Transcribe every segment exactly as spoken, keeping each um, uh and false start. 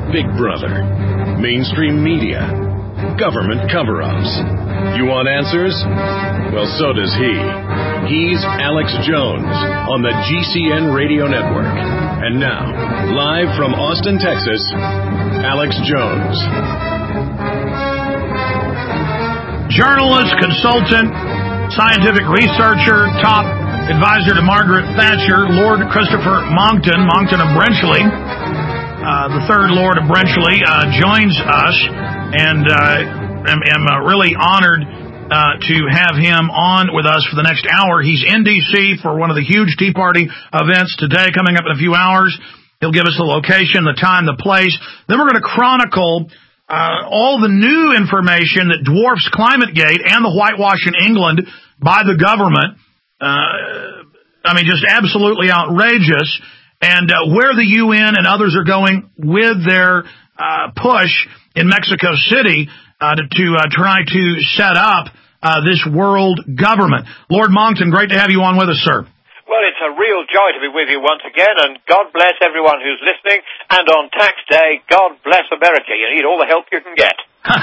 Big Brother, mainstream media, government cover-ups. You want answers? Well, so does he. He's Alex Jones on the G C N Radio Network. And now, live from Austin, Texas, Alex Jones. Journalist, consultant, scientific researcher, top advisor to Margaret Thatcher, Lord Christopher Monckton, Monckton of Brenchley, uh, the third Lord of Brenchley, uh, joins us, and uh, am, am uh, really honored uh, to have him on with us for the next hour. He's in D C for one of the huge Tea Party events today, coming up in a few hours. He'll give us the location, the time, the place. Then we're going to chronicle uh, all the new information that dwarfs ClimateGate and the whitewash in England by the government. Uh, I mean, just absolutely outrageous. And uh, where the U N and others are going with their uh, push in Mexico City uh, to, to uh, try to set up uh, this world government. Lord Monckton, great to have you on with us, sir. Well, it's a real joy to be with you once again, and God bless everyone who's listening. And on tax day, God bless America. You need all the help you can get.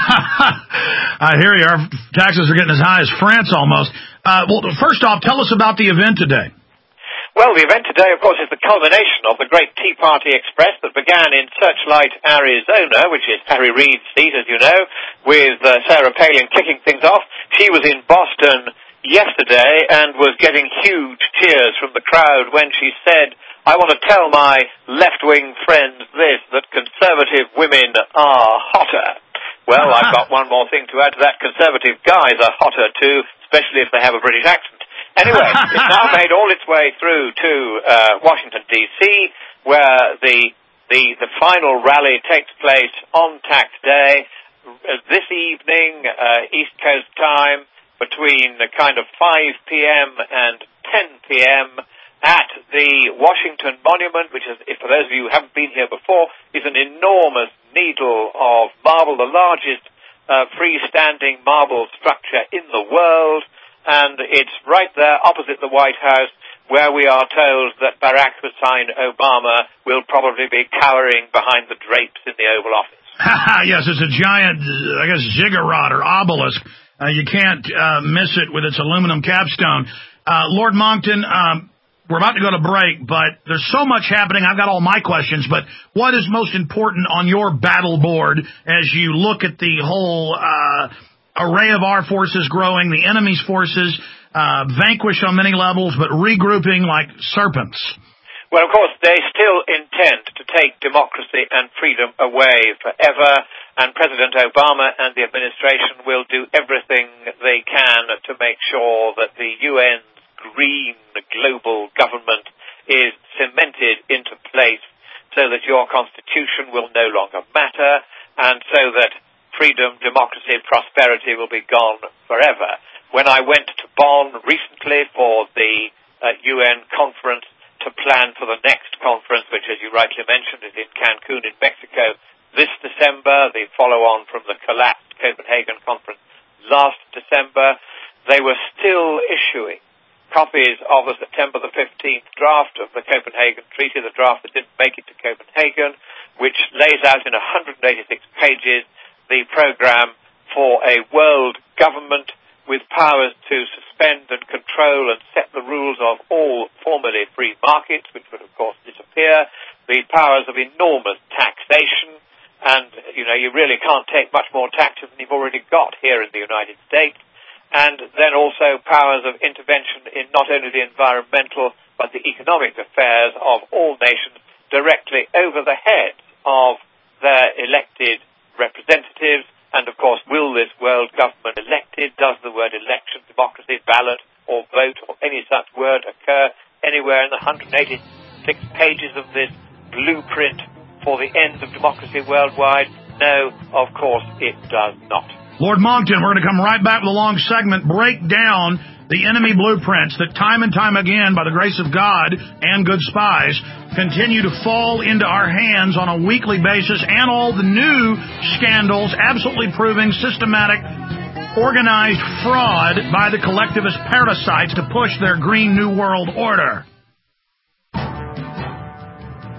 I hear you. Our taxes are getting as high as France almost. Uh, well, first off, tell us about the event today. Well, the event today, of course, is the culmination of the great Tea Party Express that began in Searchlight, Arizona, which is Harry Reid's seat, as you know, with uh, Sarah Palin kicking things off. She was in Boston yesterday and was getting huge cheers from the crowd when she said, I want to tell my left-wing friends this, that conservative women are hotter. Well, I've got one more thing to add to that. Conservative guys are hotter too, especially if they have a British accent. Anyway, it's now made all its way through to uh, Washington, D C, where the, the the final rally takes place on tax day uh, this evening, uh, East Coast time, between the kind of five p.m. and ten p.m. at the Washington Monument, which is, if for those of you who haven't been here before, is an enormous needle of marble, the largest uh, freestanding marble structure in the world. And it's right there opposite the White House, where we are told that Barack Hussein Obama will probably be cowering behind the drapes in the Oval Office. Yes, it's a giant, I guess, ziggurat or obelisk. Uh, you can't uh, miss it with its aluminum capstone. Uh, Lord Monckton, um, we're about to go to break, but there's so much happening. I've got all my questions, but what is most important on your battle board as you look at the whole uh array of our forces growing, the enemy's forces uh, vanquished on many levels, but regrouping like serpents? Well, of course, they still intend to take democracy and freedom away forever, and President Obama and the administration will do everything they can to make sure that the U N's green global government is cemented into place so that your constitution will no longer matter, and so that freedom, democracy, prosperity will be gone forever. When I went to Bonn recently for the uh, U N conference to plan for the next conference, which, as you rightly mentioned, is in Cancun in Mexico this December, the follow-on from the collapsed Copenhagen conference last December, they were still issuing copies of the September the fifteenth draft of the Copenhagen Treaty, the draft that didn't make it to Copenhagen, which lays out in one hundred eighty-six pages the program for a world government with powers to suspend and control and set the rules of all formerly free markets, which would, of course, disappear, the powers of enormous taxation, and, you know, you really can't take much more taxes than you've already got here in the United States, and then also powers of intervention in not only the environmental but the economic affairs of all nations directly over the heads of their elected representatives. And, of course, will this world government elected, does the word election, democracy, ballot, or vote, or any such word occur anywhere in the one hundred eighty-six pages of this blueprint for the end of democracy worldwide? No, of course it does not. Lord Monckton, we're going to come right back with a long segment, break down the enemy blueprints that time and time again, by the grace of God and good spies, continue to fall into our hands on a weekly basis, and all the new scandals absolutely proving systematic, organized fraud by the collectivist parasites to push their Green New World Order.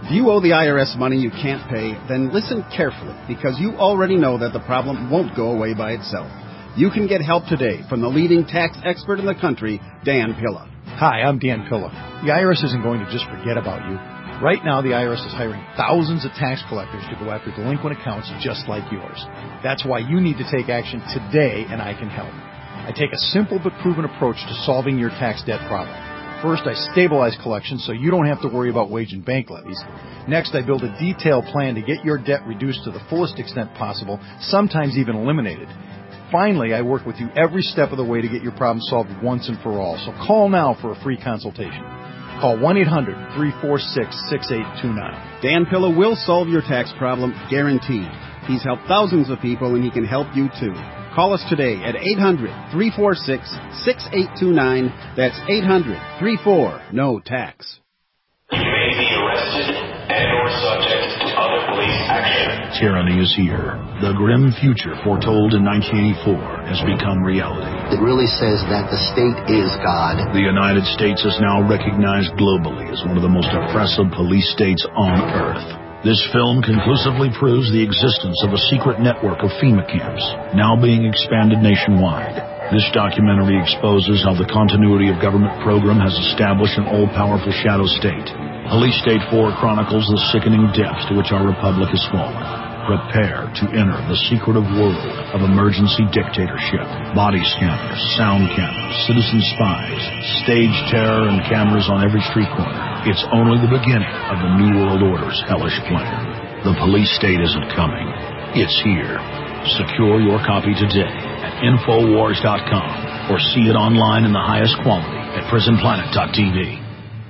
If you owe the I R S money you can't pay, then listen carefully, because you already know that the problem won't go away by itself. You can get help today from the leading tax expert in the country, Dan Pilla. Hi, I'm Dan Pilla. The I R S isn't going to just forget about you. Right now, the I R S is hiring thousands of tax collectors to go after delinquent accounts just like yours. That's why you need to take action today, and I can help. I take a simple but proven approach to solving your tax debt problem. First, I stabilize collections so you don't have to worry about wage and bank levies. Next, I build a detailed plan to get your debt reduced to the fullest extent possible, sometimes even eliminated. Finally, I work with you every step of the way to get your problem solved once and for all. So call now for a free consultation. Call one eight hundred, three four six, six eight two nine. Dan Pilla will solve your tax problem, guaranteed. He's helped thousands of people, and he can help you too. Call us today at eight hundred, three four six, six eight two nine. That's eight hundred, three four, N O T A X. You may be arrested and or subject to other police action. Tyranny is here. The grim future foretold in nineteen eighty-four has become reality. It really says that the state is God. The United States is now recognized globally as one of the most oppressive police states on Earth. This film conclusively proves the existence of a secret network of FEMA camps, now being expanded nationwide. This documentary exposes how the continuity of government program has established an all-powerful shadow state. Police State four chronicles the sickening depths to which our republic has fallen. Prepare to enter the secretive world of emergency dictatorship. Body scanners, sound cameras, citizen spies, stage terror, and cameras on every street corner. It's only the beginning of the New World Order's hellish plan. The police state isn't coming. It's here. Secure your copy today at Infowars dot com or see it online in the highest quality at Prison Planet dot T V.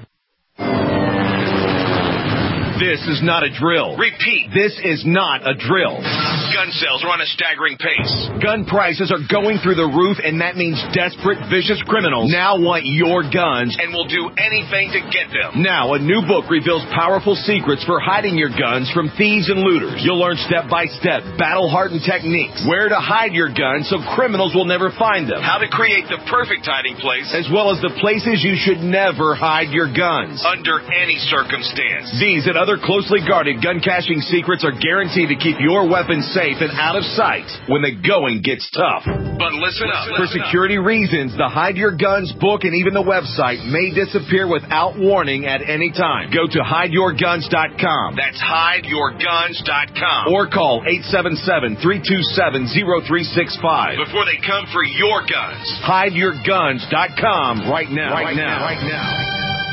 This is not a drill. Repeat, this is not a drill. Gun sales are on a staggering pace. Gun prices are going through the roof, and that means desperate, vicious criminals now want your guns and will do anything to get them. Now, a new book reveals powerful secrets for hiding your guns from thieves and looters. You'll learn step-by-step, battle-hardened techniques, where to hide your guns so criminals will never find them, how to create the perfect hiding place, as well as the places you should never hide your guns, under any circumstance. These and other closely guarded gun caching secrets are guaranteed to keep your weapons safe and out of sight when the going gets tough. But listen up. For security reasons, the Hide Your Guns book and even the website may disappear without warning at any time. Go to hide your guns dot com. That's hide your guns dot com. Or call eight seven seven, three two seven, zero three six five before they come for your guns. hide your guns dot com right now. Right, right now. Right now.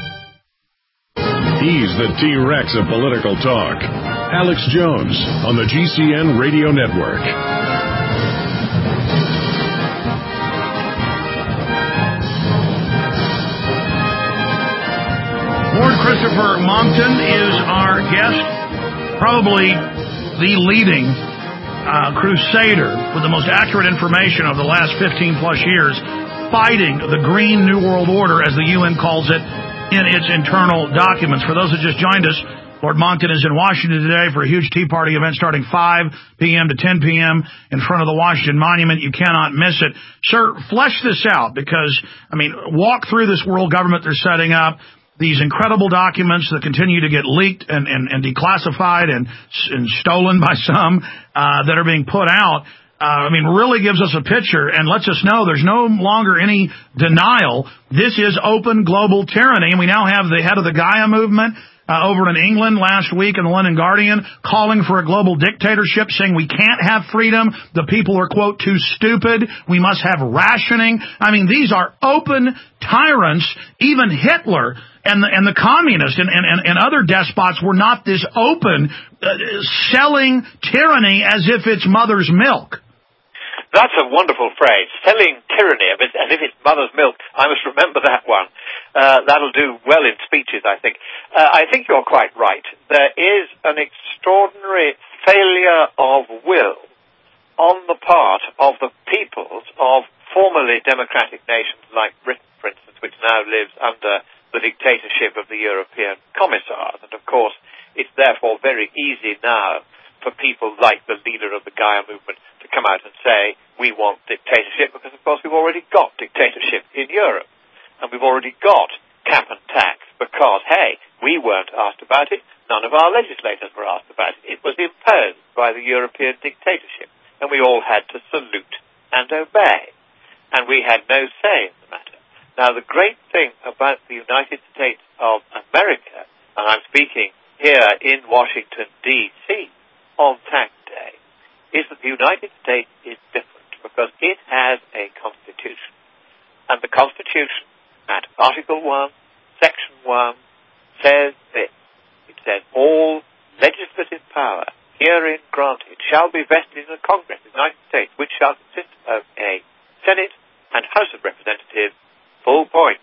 He's the T-Rex of political talk. Alex Jones on the G C N Radio Network. Lord Christopher Monckton is our guest, probably the leading uh, crusader with the most accurate information of the last fifteen plus years, fighting the Green New World Order, as the U N calls it, in its internal documents. For those that just joined us, Lord Monckton is in Washington today for a huge Tea Party event starting five p.m. to ten p.m. in front of the Washington Monument. You cannot miss it. Sir, flesh this out, because, I mean, walk through this world government they're setting up, these incredible documents that continue to get leaked and, and, and declassified and, and stolen by some uh, that are being put out. Uh, I mean, really gives us a picture and lets us know there's no longer any denial. This is open global tyranny, and we now have the head of the Gaia movement uh, over in England last week in the London Guardian calling for a global dictatorship, saying we can't have freedom. The people are, quote, too stupid. We must have rationing. I mean, these are open tyrants. Even Hitler and the, and the communists and, and, and other despots were not this open, uh, selling tyranny as if it's mother's milk. That's a wonderful phrase, selling tyranny as if it's mother's milk. I must remember that one. Uh, that'll do well in speeches, I think. Uh, I think you're quite right. There is an extraordinary failure of will on the part of the peoples of formerly democratic nations like Britain, for instance, which now lives under the dictatorship of the European commissars. And, of course, it's therefore very easy now for people like the leader of the Gaia movement to come out and say, we want dictatorship, because, of course, we've already got dictatorship in Europe. And we've already got cap and tax because, hey, we weren't asked about it. None of our legislators were asked about it. It was imposed by the European dictatorship, and we all had to salute and obey. And we had no say in the matter. Now, the great thing about the United States of America, and I'm speaking here in Washington, D C on Tax Day, is that the United States is different because it has a constitution. And the Constitution, at Article one, Section one, says this. It says, all legislative power herein granted shall be vested in the Congress of the United States, which shall consist of a Senate and House of Representatives, full point.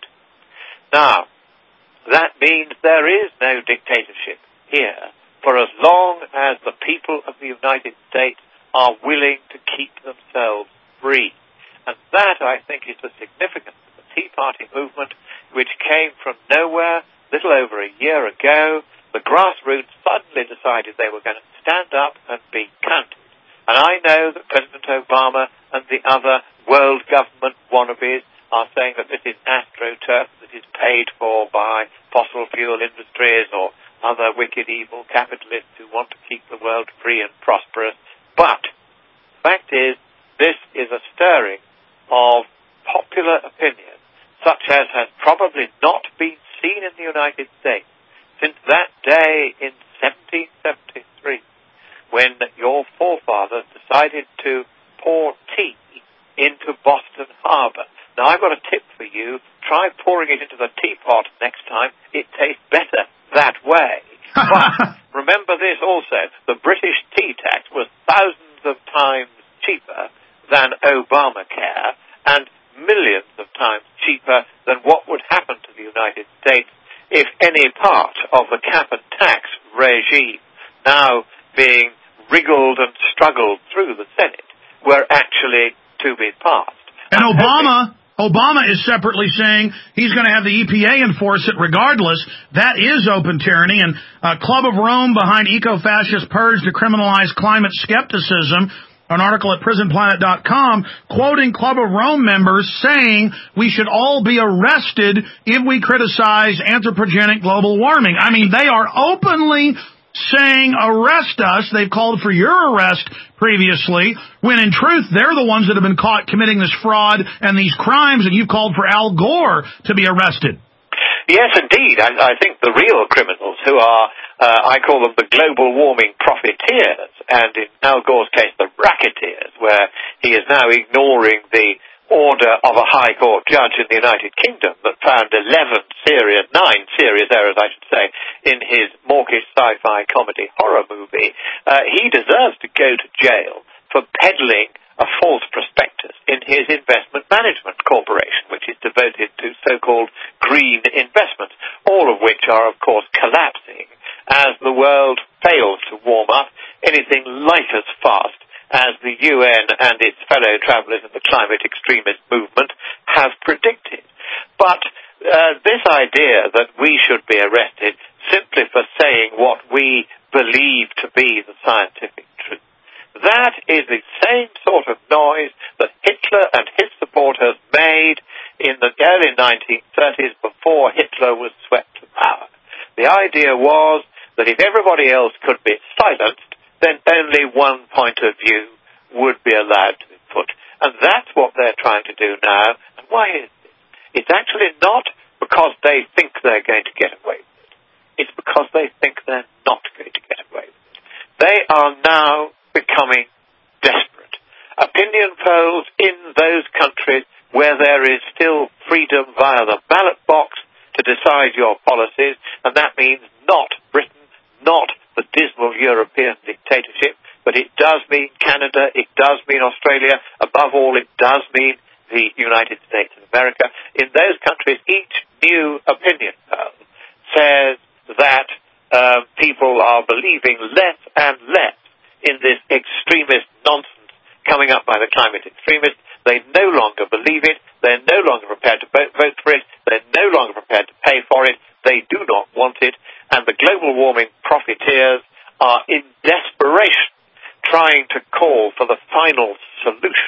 Now, that means there is no dictatorship here for as long as the people of the United States are willing to keep themselves free. And that, I think, is the significance of the Tea Party movement, which came from nowhere little over a year ago. The grassroots suddenly decided they were going to stand up and be counted. And I know that President Obama and the other world government wannabes are saying that this is astroturf, that is paid for by fossil fuel industries or other wicked, evil capitalists who want to keep the world free and prosperous. But the fact is, this is a stirring of popular opinion, such as has probably not been seen in the United States since that day in seventeen seventy-three, when your forefathers decided to pour tea into Boston Harbor. Now, I've got a tip for you. Try pouring it into the teapot next time. It tastes better that way. But remember this also. The British tea tax was thousands of times cheaper than Obamacare and millions of times cheaper than what would happen to the United States if any part of the cap and tax regime now being wriggled and struggled through the Senate were actually to be passed. And Obama... Obama is separately saying he's going to have the E P A enforce it regardless. That is open tyranny. And uh, Club of Rome behind eco-fascist purge to criminalize climate skepticism, an article at prison planet dot com, quoting Club of Rome members saying we should all be arrested if we criticize anthropogenic global warming. I mean, they are openly saying arrest us. They've called for your arrest previously, when in truth they're the ones that have been caught committing this fraud and these crimes, and you've called for Al Gore to be arrested. Yes, indeed. And I think the real criminals who are, uh, I call them the global warming profiteers, and in Al Gore's case, the racketeers, where he is now ignoring the order of a High Court judge in the United Kingdom that found eleven serious, nine serious errors, I should say, in his mawkish sci-fi comedy horror movie. Uh, he deserves to go to jail for peddling a false prospectus in his investment management corporation, which is devoted to so-called green investments, all of which are, of course, collapsing as the world fails to warm up anything like as fast as the U N and its fellow travellers in the climate extremist movement have predicted. But uh, this idea that we should be arrested simply for saying what we believe to be the scientific truth, that is the same sort of noise that Hitler and his supporters made in the early nineteen thirties before Hitler was swept to power. The idea was that if everybody else could be silenced, then only one point of view would be allowed to be put. And that's what they're trying to do now. And why is this? It's actually not because they think they're going to get away with it. It's because they think they're not going to get away with it. They are now becoming desperate. Opinion polls in those countries where there is still freedom via the ballot box to decide your policies, and that means not Britain, not the dismal European dictatorship, but it does mean Canada, it does mean Australia, above all it does mean the United States of America. In those countries, each new opinion poll says that uh, people are believing less and less in this extremist nonsense coming up by the climate extremists. They no longer believe it, they're no longer prepared to vote, vote for it, they're no longer prepared to pay for it, they do not want it, and the global warming profiteers are in desperation trying to call for the final solution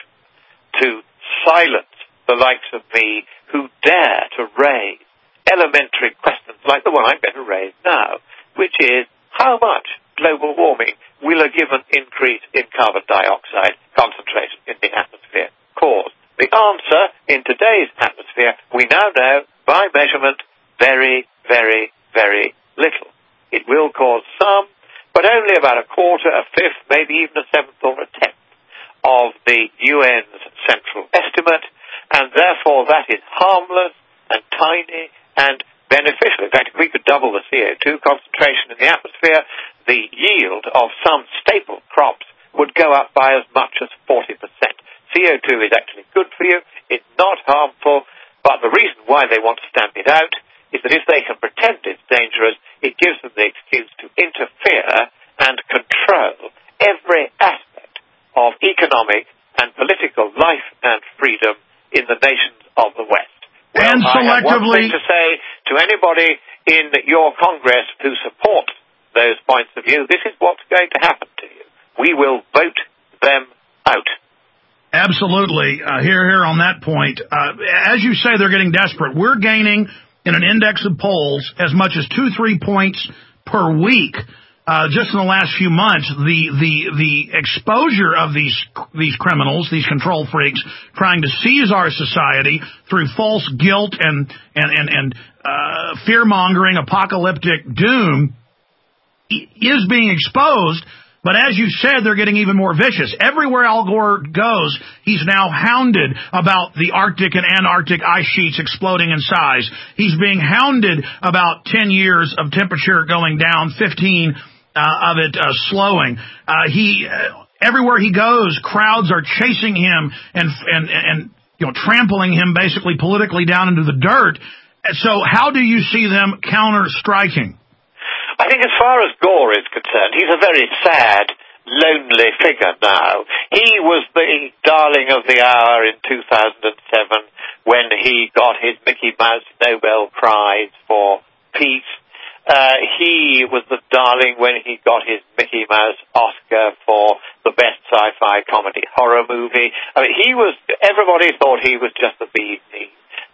to silence the likes of me who dare to raise elementary questions like the one I'm going to raise now, which is how much global warming will a given increase in carbon dioxide concentration in the atmosphere cause? The answer, in today's atmosphere, we now know by measurement, very, very, very little. It will cause some, but only about a quarter, a fifth, maybe even a seventh or a tenth of the U N's central estimate, and therefore that is harmless and tiny and beneficial. In fact, if we could double the C O two concentration in the atmosphere, the yield of some staple crops would go up by as much as forty percent. C O two is actually good for you. It's not harmful, but the reason why they want to stamp it out is that if they can pretend it's dangerous, it gives them the excuse to interfere and control every aspect of economic and political life and freedom in the nations of the West. Well, and I have one selectively thing to say to anybody in your Congress who supports those points of view: this is what's going to happen to you. We will vote them out. Absolutely. Uh, here, here on that point. Uh, as you say, they're getting desperate. We're gaining in an index of polls as much as two, three points per week. Uh, just in the last few months, the, the, the exposure of these, these criminals, these control freaks, trying to seize our society through false guilt and, and, and, and, uh, fear-mongering, apocalyptic doom is being exposed. But as you said, they're getting even more vicious. Everywhere Al Gore goes, he's now hounded about the Arctic and Antarctic ice sheets exploding in size. He's being hounded about ten years of temperature going down, fifteen Uh, of it uh, slowing. Uh, he uh, everywhere he goes, crowds are chasing him and and and you know trampling him basically politically down into the dirt. So how do you see them counter striking? I think as far as Gore is concerned, he's a very sad, lonely figure now. He was the darling of the hour in two thousand seven when he got his Mickey Mouse Nobel Prize for Peace. Uh, he was the darling when he got his Mickey Mouse Oscar for the best sci-fi comedy horror movie. I mean, he was, everybody thought he was just the bee's knees.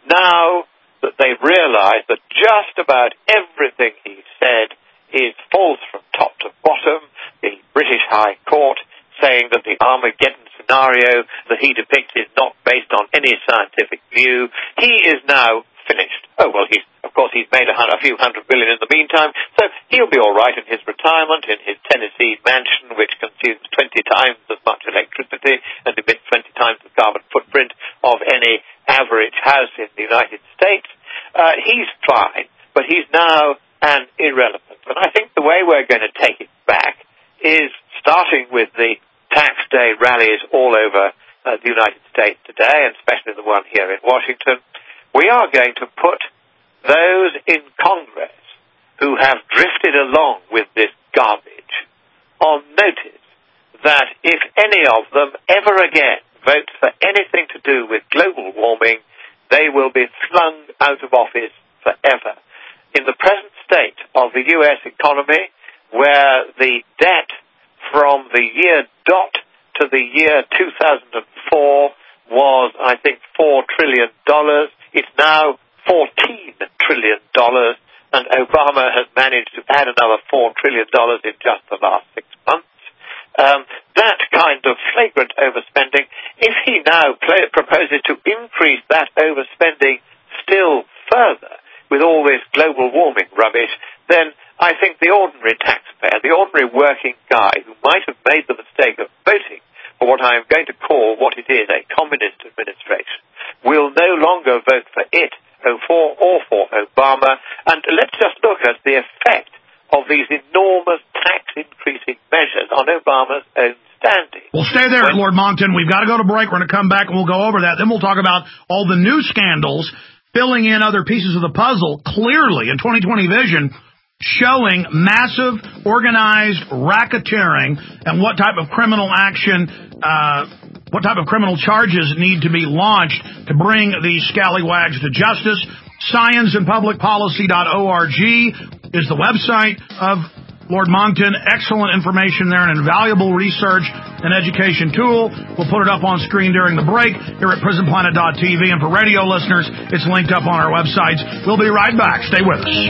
Now that they've realized that just about everything he said is false from top to bottom, the British High Court saying that the Armageddon scenario that he depicts is not based on any scientific view, he is now finished. Oh, well, he's, of course, he's made a, hundred, a few hundred billion in the meantime, so he'll be all right in his retirement, in his Tennessee mansion, which consumes twenty times as much electricity and emits twenty times the carbon footprint of any average house in the United States. Uh, he's fine, but he's now an irrelevance. And I think the way we're going to take it back is starting with the tax day rallies all over uh, the United States today, and especially the one here in Washington. We are going to put those in Congress who have drifted along with this garbage on notice that if any of them ever again vote for anything to do with global warming, they will be flung out of office forever. In the present state of the U S economy, where the debt from the year dot to the year two thousand four was, I think, four trillion dollars, it's now fourteen trillion dollars, and Obama has managed to add another four trillion dollars in just the last six months. Um, that kind of flagrant overspending, if he now play, proposes to increase that overspending still further with all this global warming rubbish, then I think the ordinary taxpayer, the ordinary working guy who might have made the mistake of voting for what I am going to call what it is, a communist administration, will no longer vote for it or for, or for Obama. And let's just look at the effect of these enormous tax-increasing measures on Obama's own standing. Well, stay there, when, Lord Monckton. We've got to go to break. We're going to come back and we'll go over that. Then we'll talk about all the new scandals filling in other pieces of the puzzle clearly in twenty twenty vision, showing massive, organized racketeering and what type of criminal action, uh, what type of criminal charges need to be launched to bring these scallywags to justice. science and public policy dot org is the website of Lord Moncton, excellent information there and invaluable research and education tool. We'll put it up on screen during the break here at prison planet dot t v. And for radio listeners, it's linked up on our websites. We'll be right back. Stay with us.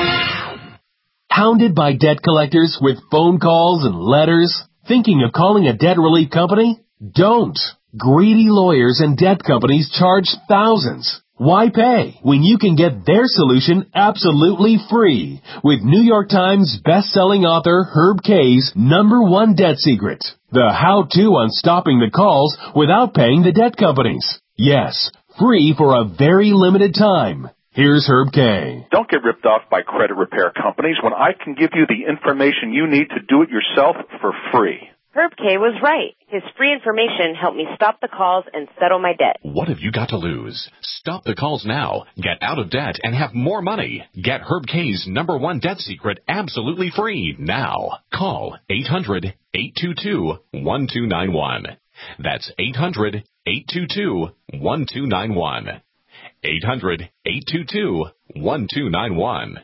Hounded by debt collectors with phone calls and letters? Thinking of calling a debt relief company? Don't. Greedy lawyers and debt companies charge thousands. Why pay when you can get their solution absolutely free with New York Times best-selling author Herb Kay's number one debt secret, the how-to on stopping the calls without paying the debt companies. Yes, free for a very limited time. Here's Herb Kay. Don't get ripped off by credit repair companies when I can give you the information you need to do it yourself for free. Herb Kay was right. His free information helped me stop the calls and settle my debt. What have you got to lose? Stop the calls now. Get out of debt and have more money. Get Herb Kay's number one debt secret absolutely free now. Call eight hundred, eight two two, one two nine one. That's eight hundred, eight two two, one two nine one. eight hundred, eight two two, one two nine one.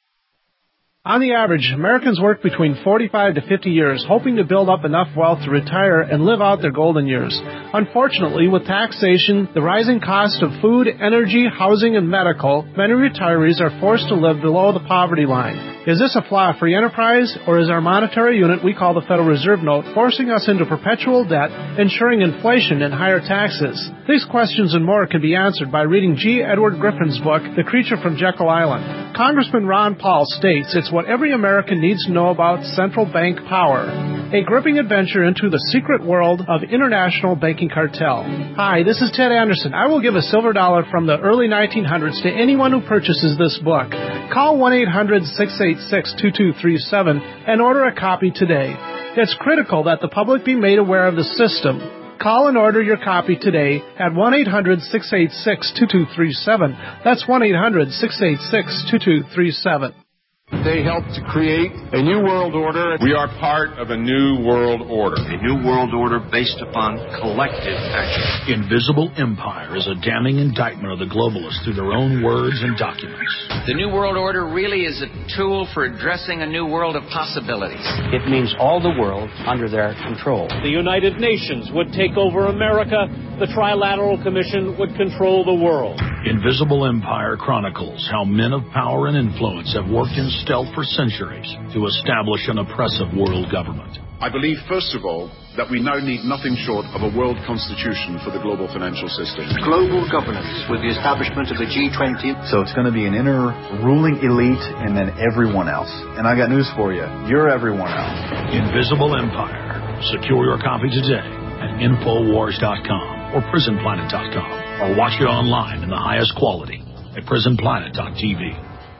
On the average, Americans work between forty-five to fifty years, hoping to build up enough wealth to retire and live out their golden years. Unfortunately, with taxation, the rising cost of food, energy, housing, and medical, many retirees are forced to live below the poverty line. Is this a flaw of free enterprise, or is our monetary unit we call the Federal Reserve Note forcing us into perpetual debt, ensuring inflation and higher taxes? These questions and more can be answered by reading G. Edward Griffin's book, The Creature from Jekyll Island. Congressman Ron Paul states it's what every American needs to know about central bank power. A gripping adventure into the secret world of international banking cartel. Hi, this is Ted Anderson. I will give a silver dollar from the early nineteen hundreds to anyone who purchases this book. Call one eight hundred, six eight six, two two three seven and order a copy today. It's critical that the public be made aware of the system. Call and order your copy today at one eight hundred, six eight six, two two three seven. That's one eight hundred, six eight six, two two three seven. They helped to create a new world order. We are part of a new world order. A new world order based upon collective action. Invisible Empire is a damning indictment of the globalists through their own words and documents. The new world order really is a tool for addressing a new world of possibilities. It means all the world under their control. The United Nations would take over America. The Trilateral Commission would control the world. Invisible Empire chronicles how men of power and influence have worked in stealth for centuries to establish an oppressive world government. I believe, first of all, that we now need nothing short of a world constitution for the global financial system. Global governance with the establishment of the G twenty. So it's going to be an inner ruling elite and then everyone else. And I got news for you. You're everyone else. Invisible Empire. Secure your copy today at infowars dot com or prison planet dot com, or watch it online in the highest quality at prison planet dot t v.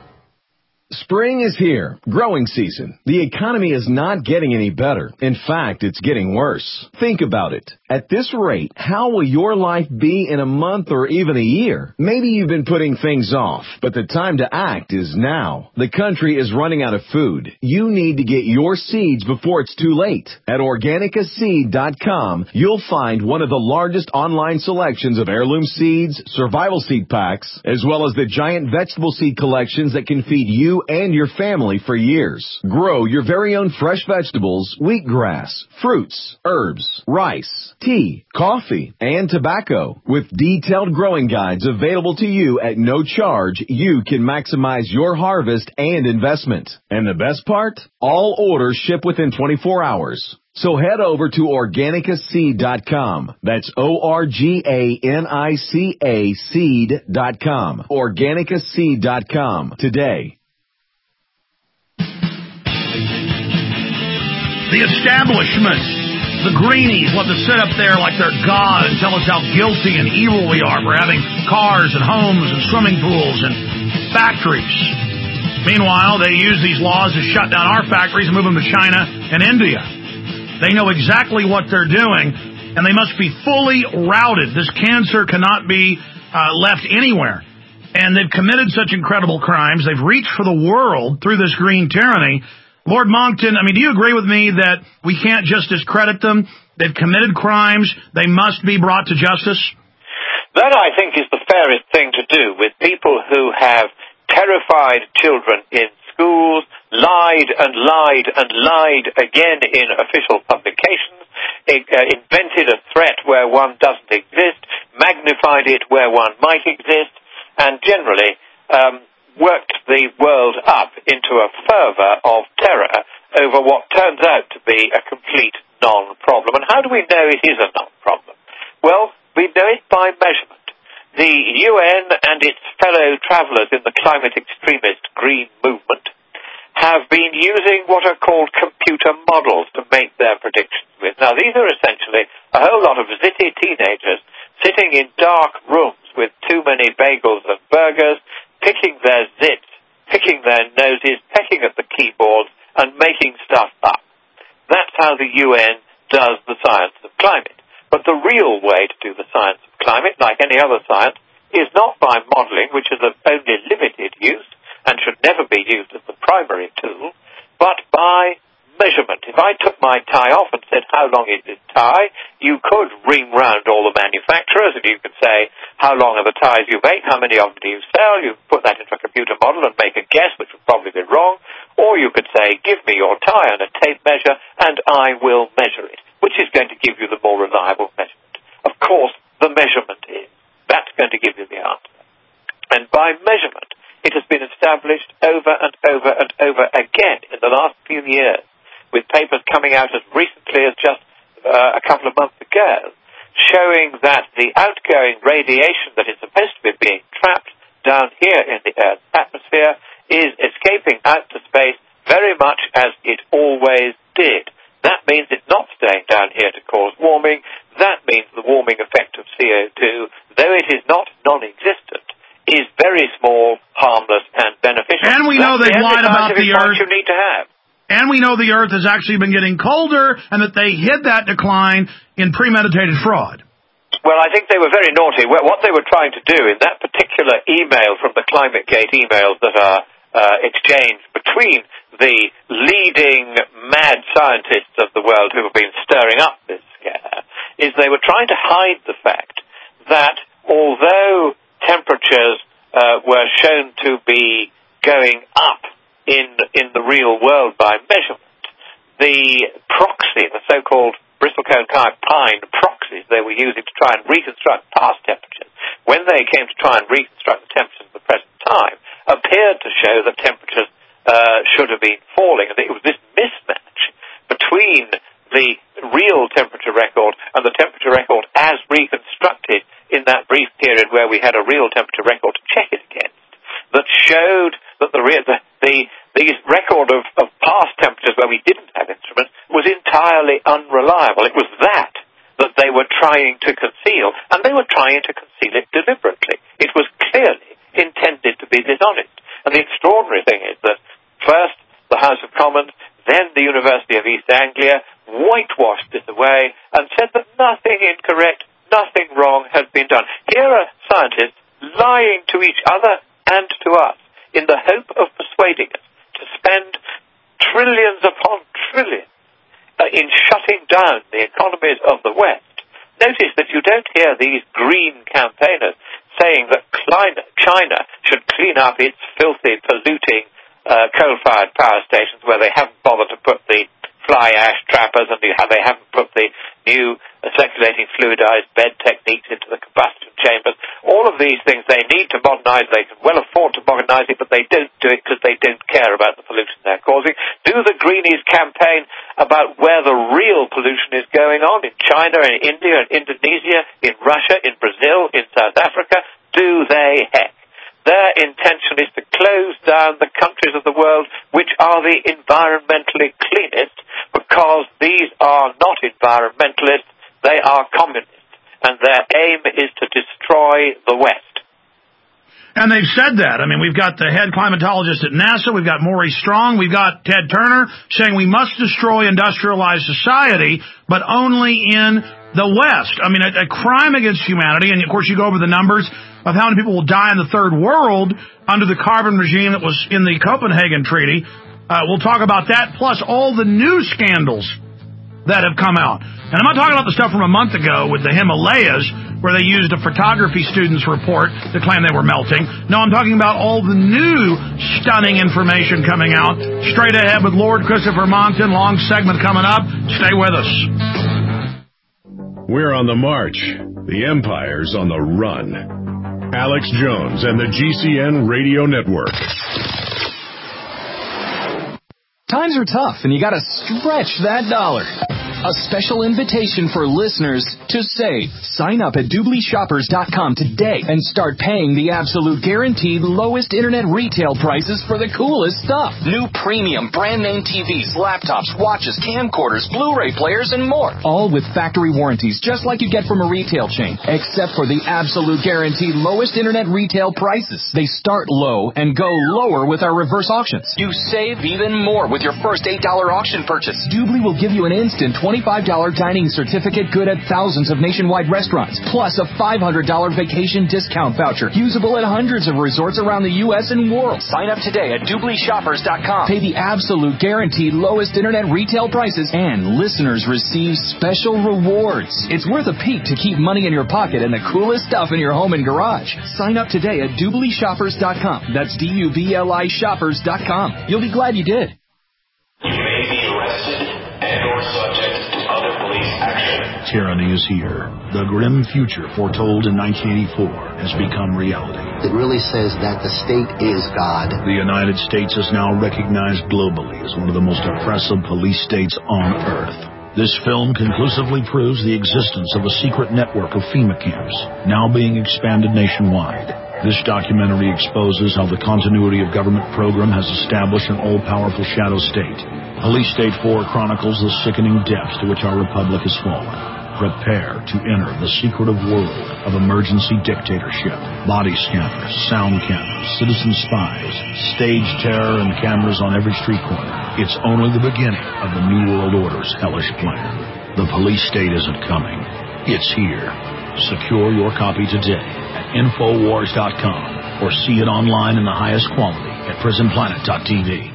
Spring is here. Growing season. The economy is not getting any better. In fact, it's getting worse. Think about it. At this rate, how will your life be in a month or even a year? Maybe you've been putting things off, but the time to act is now. The country is running out of food. You need to get your seeds before it's too late. At organica seed dot com, you'll find one of the largest online selections of heirloom seeds, survival seed packs, as well as the giant vegetable seed collections that can feed you and your family for years. Grow your very own fresh vegetables, wheatgrass, fruits, herbs, rice, tea, coffee, and tobacco. With detailed growing guides available to you at no charge, you can maximize your harvest and investment. And the best part? All orders ship within twenty-four hours. So head over to organica seed dot com. That's O R G A N I C A seed dot com. organica seed dot com today. The establishment, the greenies, want to sit up there like they're God and tell us how guilty and evil we are for having cars and homes and swimming pools and factories. Meanwhile, they use these laws to shut down our factories and move them to China and India. They know exactly what they're doing, and they must be fully routed. This cancer cannot be uh, left anywhere. And they've committed such incredible crimes. They've reached for the world through this green tyranny. Lord Moncton, I mean, do you agree with me that we can't just discredit them? They've committed crimes. They must be brought to justice? That, I think, is the fairest thing to do with people who have terrified children in schools, lied and lied and lied again in official publications, it, uh, invented a threat where one doesn't exist, magnified it where one might exist, and generally um, worked the world up into a fervor of terror over what turns out to be a complete non-problem. And how do we know it is a non-problem? Well, we know it by measurement. The U N and its fellow travellers in the climate extremist green movement have been using what are called computer models to make their predictions with. Now, these are essentially a whole lot of zitty teenagers sitting in dark rooms with too many bagels and burgers, picking their zits, picking their noses, pecking at the keyboards, and making stuff up. That's how the U N does the science of climate. But the real way to do the science of climate, like any other science, is not by modelling, which is of only limited use and should never be used as the primary tool, but by measurement. If I took my tie off and said, how long is this tie, you could ring round all the manufacturers and you could say, how long are the ties you make, how many of them do you sell, you put that into a computer model and make a guess, which would probably be wrong, or you could say, give me your tie and a tape measure and I will measure it, which is going to give you the more reliable measurement. Of course, the measurement is. That's going to give you the answer. And by measurement, it has been established over and over and over again in the last few years, with papers coming out as recently as just uh, a couple of months ago, showing that the outgoing radiation that is supposed to be being trapped down here in the Earth's atmosphere is escaping out to space very much as it always did. That means it's not staying down here to cause warming. That means the warming effect of C O two, though it is not non-existent, is very small, harmless, and beneficial. And we know they've lied about the Earth. You need to have. And we know the Earth has actually been getting colder and that they hid that decline in premeditated fraud. Well, I think they were very naughty. What they were trying to do in that particular email from the ClimateGate emails that are uh, exchanged between the leading mad scientists of the world who have been stirring up this scare, is they were trying to hide the fact that although temperatures uh, were shown to be going up in in the real world by measurement, the proxy, the so-called Bristlecone-Pine proxies they were using to try and reconstruct past temperatures, when they came to try and reconstruct the temperatures of the present time, appeared to show that temperatures uh, should have been falling. And it was this mismatch between the real temperature record and the temperature record as reconstructed in that brief period where we had a real temperature record to check it against, that showed that the, re- the, the, the record of, of past temperatures where we didn't have instruments was entirely unreliable. It was that that they were trying to conceal, and they were trying to conceal it deliberately. It was clearly intended to be dishonest. And the extraordinary thing is that first the House of Commons, then the University of East Anglia whitewashed this away and said that nothing incorrect, nothing wrong has been done. Here are scientists lying to each other and to us in the hope of persuading us to spend trillions upon trillions uh, in shutting down the economies of the West. Notice that you don't hear these green campaigners saying that China should clean up its filthy, polluting uh, coal-fired power stations where they haven't bothered to put the fly ash trappers and how they haven't put the new uh, circulating fluidized bed techniques into the combustion chambers. All of these things they need to modernize. They can well afford to modernize it, but they don't do it because they don't care about the pollution they're causing. Do the Greenies campaign about where the real pollution is going on in China, in India, in Indonesia, in Russia, in Brazil, in South Africa? Do they heck? Their intention is to close down the countries of the world which are the environmentally cleanest, because these are not environmentalists, they are communists, and their aim is to destroy the West. And they've said that. I mean, we've got the head climatologist at NASA, we've got Maury Strong, we've got Ted Turner saying we must destroy industrialized society, but only in the West. I mean, a, a crime against humanity, and of course you go over the numbers of how many people will die in the third world under the carbon regime that was in the Copenhagen Treaty. Uh, we'll talk about that, plus all the new scandals that have come out. And I'm not talking about the stuff from a month ago with the Himalayas, where they used a photography student's report to claim they were melting. No, I'm talking about all the new stunning information coming out. Straight ahead with Lord Christopher Monckton. Long segment coming up. Stay with us. We're on the march. The Empire's on the run. Alex Jones and the G C N Radio Network. Times are tough, and you gotta stretch that dollar. A special invitation for listeners to save. Sign up at Doobly Shoppers dot com today and start paying the absolute guaranteed lowest internet retail prices for the coolest stuff. New premium brand name T Vs, laptops, watches, camcorders, Blu-ray players, and more. All with factory warranties, just like you get from a retail chain, except for the absolute guaranteed lowest internet retail prices. They start low and go lower with our reverse auctions. You save even more with your first eight dollars auction purchase. Doobly will give you an instant twenty-five dollars dining certificate good at thousands of nationwide restaurants, plus a five hundred dollars vacation discount voucher, usable at hundreds of resorts around the U S and world. Sign up today at Doobly Shoppers dot com. Pay the absolute guaranteed lowest internet retail prices, and listeners receive special rewards. It's worth a peek to keep money in your pocket and the coolest stuff in your home and garage. Sign up today at Doobly Shoppers dot com. That's D U B L I Shoppers dot com. You'll be glad you did. You may be arrested and or subject to other police action. Tyranny is here. The grim future foretold in nineteen eighty-four has become reality. It really says that the state is God. The United States is now recognized globally as one of the most oppressive police states on earth. This film conclusively proves the existence of a secret network of FEMA camps, now being expanded nationwide. This documentary exposes how the continuity of government program has established an all-powerful shadow state. Police State four chronicles the sickening depths to which our republic has fallen. Prepare to enter the secretive world of emergency dictatorship. Body scanners, sound cameras, citizen spies, stage terror, and cameras on every street corner. It's only the beginning of the New World Order's hellish plan. The police state isn't coming. It's here. Secure your copy today at Infowars dot com or see it online in the highest quality at Prison Planet dot T V.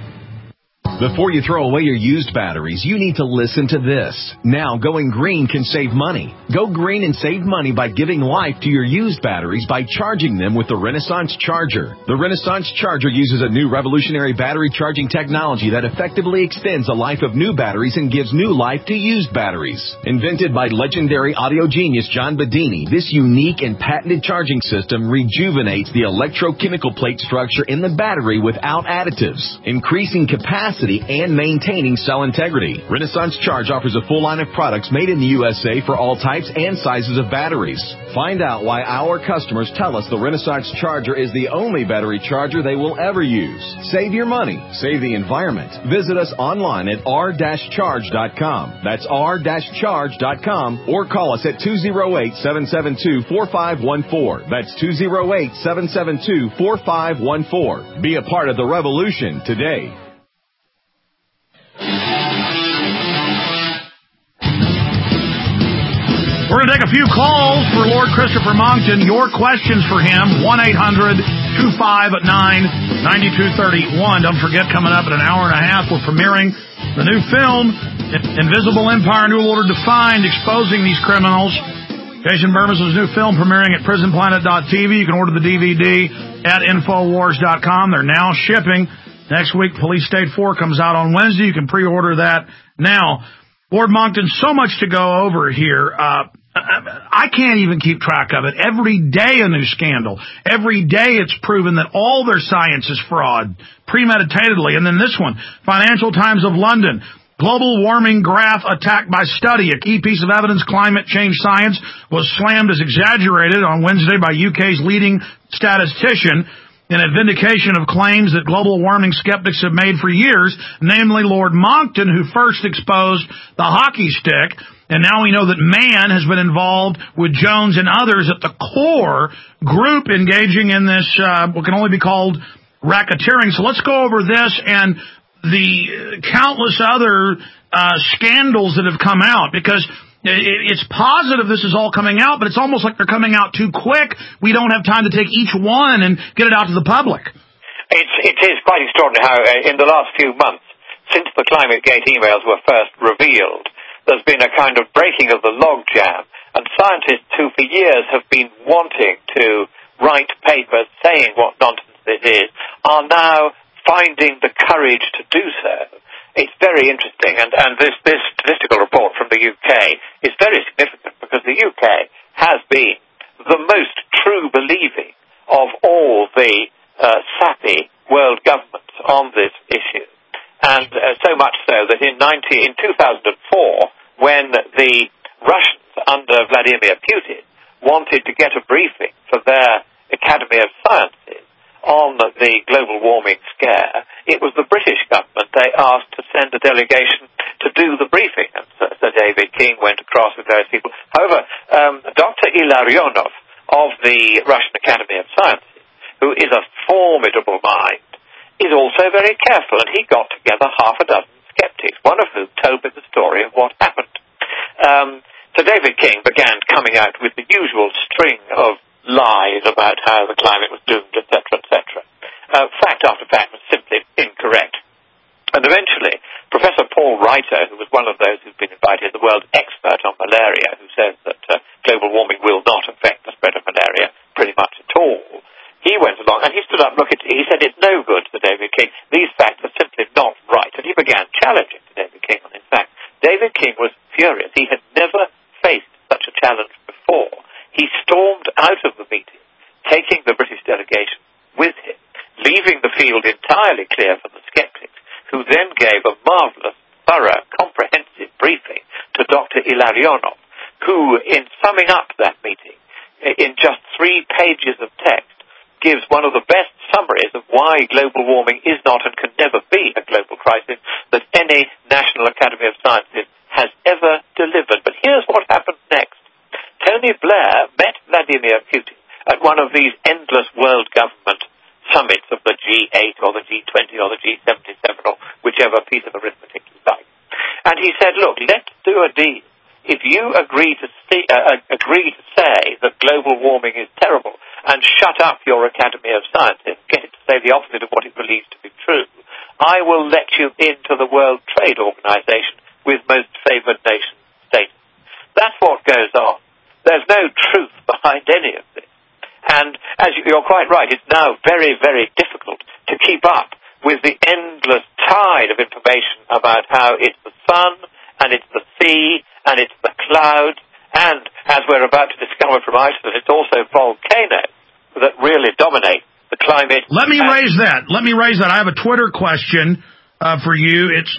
Before you throw away your used batteries, you need to listen to this. Now, going green can save money. Go green and save money by giving life to your used batteries by charging them with the Renaissance Charger. The Renaissance Charger uses a new revolutionary battery charging technology that effectively extends the life of new batteries and gives new life to used batteries. Invented by legendary audio genius John Bedini, this unique and patented charging system rejuvenates the electrochemical plate structure in the battery without additives, increasing capacity and maintaining cell integrity. Renaissance Charge offers a full line of products made in the U S A for all types and sizes of batteries. Find out why our customers tell us the Renaissance Charger is the only battery charger they will ever use. Save your money. Save the environment. Visit us online at r dash charge dot com. That's r dash charge dot com, or call us at two oh eight, seven seven two, four five one four. That's two oh eight, seven seven two, four five one four. Be a part of the revolution today. We're going to take a few calls for Lord Christopher Monckton. Your questions for him, one eight hundred two five nine nine two three one. Don't forget, coming up in an hour and a half, we're premiering the new film, Invisible Empire, New Order Defined, exposing these criminals. Jason Burmis' new film premiering at Prison Planet dot T V. You can order the D V D at Infowars dot com. They're now shipping. Next week, Police State four comes out on Wednesday. You can pre-order that now. Lord Monckton, so much to go over here. Uh, I can't even keep track of it. Every day a new scandal. Every day it's proven that all their science is fraud, premeditatedly. And then this one, Financial Times of London. Global warming graph attacked by study. A key piece of evidence, climate change science, was slammed as exaggerated on Wednesday by U K's leading statistician in a vindication of claims that global warming skeptics have made for years, namely Lord Monckton, who first exposed the hockey stick. And now we know that man has been involved with Jones and others at the core group engaging in this, uh, what can only be called racketeering. So let's go over this and the countless other uh, scandals that have come out, because it's positive this is all coming out, but it's almost like they're coming out too quick. We don't have time to take each one and get it out to the public. It's, it is quite extraordinary how uh, in the last few months, since the ClimateGate emails were first revealed, there's been a kind of breaking of the logjam, And scientists who for years have been wanting to write papers saying what nonsense this is are now finding the courage to do so. It's very interesting, and, and this, this statistical report from the U K is very significant because the U K has been the most true-believing of all the uh, sappy world governments on this issue. And uh, so much so that in, ninety, in two thousand four, when the Russians under Vladimir Putin wanted to get a briefing for their Academy of Sciences on the global warming scare, it was the British government they asked to send a delegation to do the briefing. And Sir, Sir David King went across with various people. However, um, Doctor Ilarionov of the Russian Academy of Sciences, who is a formidable mind, is also very careful, and he got together half a dozen skeptics, one of whom told me the story of what happened. Um, so David King began coming out with the usual string of lies about how the climate was doomed, et cetera, et cetera. Uh, fact after fact was simply incorrect. And eventually, Professor Paul Reiter, who was one of those who's been invited, the world's expert on malaria, who says that uh, global warming will not affect the spread of malaria pretty much at all, he went along and he stood up, looked at it, he said, it's no good to David King. These facts are simply not right. And he began challenging David King. And in fact, David King was furious. He had never faced such a challenge before. He stormed out of the meeting, taking the British delegation with him, leaving the field entirely clear for the skeptics, who then gave a marvellous, thorough, comprehensive briefing to Doctor Ilarionov, who, in summing up that meeting, in just three pages of text, gives one of the best summaries of why global warming is not and can never be a global crisis that any National Academy of Sciences has ever delivered. But here's what happened next. Tony Blair met Vladimir Putin at one of these endless world government summits of the G eight or the G twenty or the G seventy-seven or whichever piece of arithmetic you like. And he said, look, let's do a deal. If you agree to, see, uh, agree to say that global warming is terrible and shut up your Academy of Sciences, get it to say the opposite of what it believes to be true, I will let you into the World Trade Organization with most favored nation status. That's what goes on. There's no truth behind any of this. And as you, you're quite right, it's now very, very difficult to keep up with the endless tide of information about how it's the sun and it's the sea and it's the clouds, and as we're about to discover from Iceland, it's also volcanoes that really dominate the climate. Let me raise that. Let me raise that. I have a Twitter question uh, for you. It's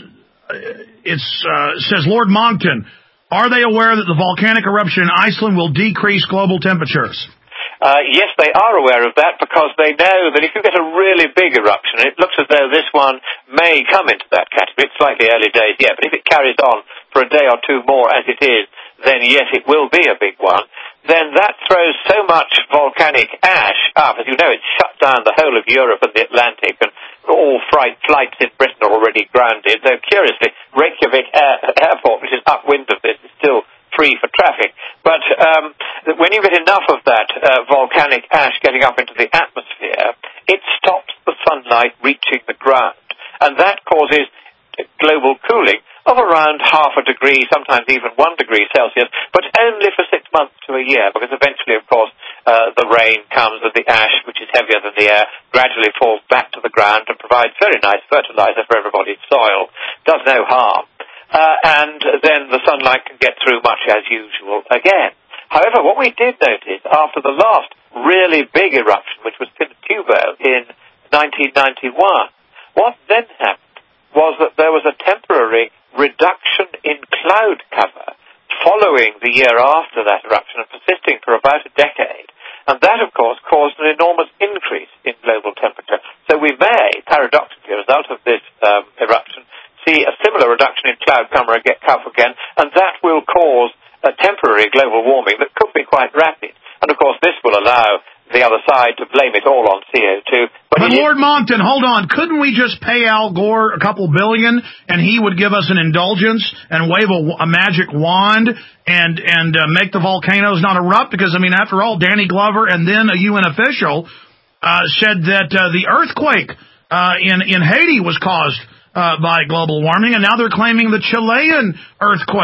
it's uh, says, Lord Monckton, are they aware that the volcanic eruption in Iceland will decrease global temperatures? Uh, yes, they are aware of that because they know that if you get a really big eruption, it looks as though this one may come into that category. It's slightly early days yet, but if it carries on for a day or two more as it is, then yes, it will be a big one. Then that throws so much volcanic ash up. As you know, it's shut down the whole of Europe and the Atlantic, and all flight, flights in Britain are already grounded. Though, curiously, Reykjavik Air, Airport, which is upwind of this, is still free for traffic. But um, when you get enough of that uh, volcanic ash getting up into the atmosphere, it stops the sunlight reaching the ground. And that causes global cooling of around half a degree, sometimes even one degree Celsius, but only for six months to a year, because eventually, of course, uh, the rain comes and the ash, which is heavier than the air, gradually falls back to the ground and provides very nice fertilizer for everybody's soil, does no harm. Uh, and then the sunlight can get through much as usual again. However, what we did notice after the last really big eruption, which was Pinatubo in nineteen ninety-one, what then happened was that there was a temporary reduction in cloud cover following the year after that eruption and persisting for about a decade. And that, of course, caused an enormous increase in global temperature. So we may, paradoxically, as a result of this um, eruption, see a similar reduction in cloud cover again, and that will cause a temporary global warming that could be quite rapid. And, of course, this will allow the other side to blame it all on C O two. But, but Lord Monckton, hold on. Couldn't we just pay Al Gore a couple billion and he would give us an indulgence and wave a, a magic wand and and uh, make the volcanoes not erupt? Because, I mean, after all, Danny Glover and then a U N official uh, said that uh, the earthquake uh, in, in Haiti was caused uh, by global warming, and now they're claiming the Chilean earthquake